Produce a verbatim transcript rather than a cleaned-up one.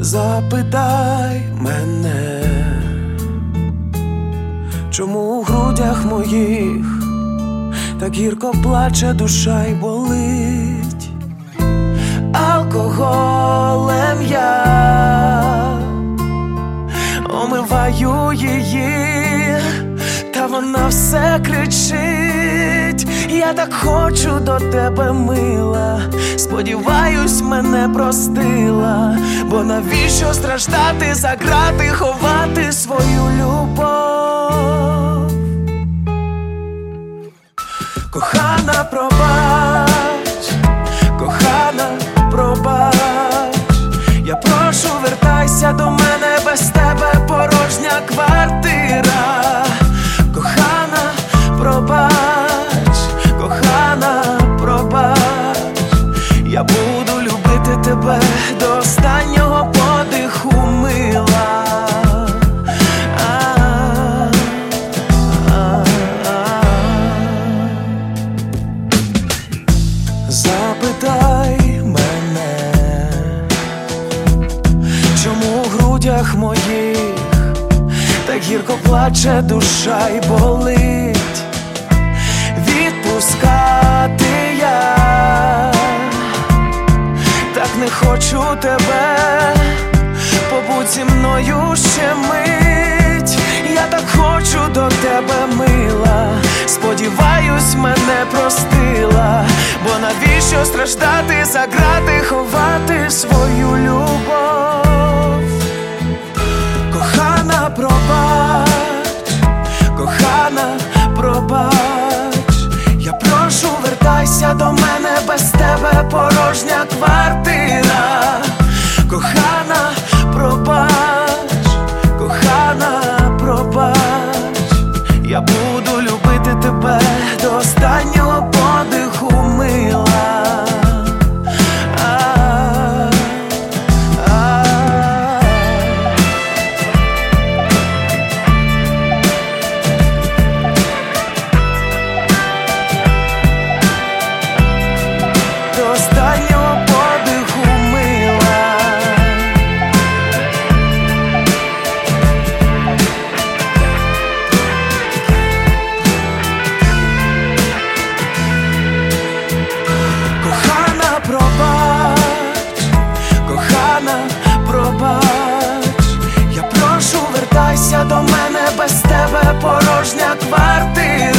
Запитай мене, чому у грудях моїх так гірко плаче душа й болить. Алкоголем я омиваю її, та вона все кричить: я так хочу до тебе, мила, сподіваюсь, мене простила. Бо навіщо страждати, за грати, ховати свою любов? Кохана, пробач, кохана, пробач, я прошу, вертайся до мене, без тебе порожня квартира. Кохана, пробач, кохана, пробач, я буду любити тебе до останнього подиху, мила. Запитай мене, чому у грудях моїх так гірко плаче душа й болить. Відпускати я так не хочу тебе, побудь зі мною ще мить. Я так хочу до тебе, мила, сподіваюсь, мене простила. Бо навіщо страждати, за грати, ховати свою любов? Кохана, пробач, кохана, пробач, я прошу, вертайся до мене, без тебе порожня квартира. Кохана, пробач, кохана, пробач, я буду любити тебе до останнього подиху, мила. Пробач, я прошу, вертайся до мене, без тебе порожня квартира.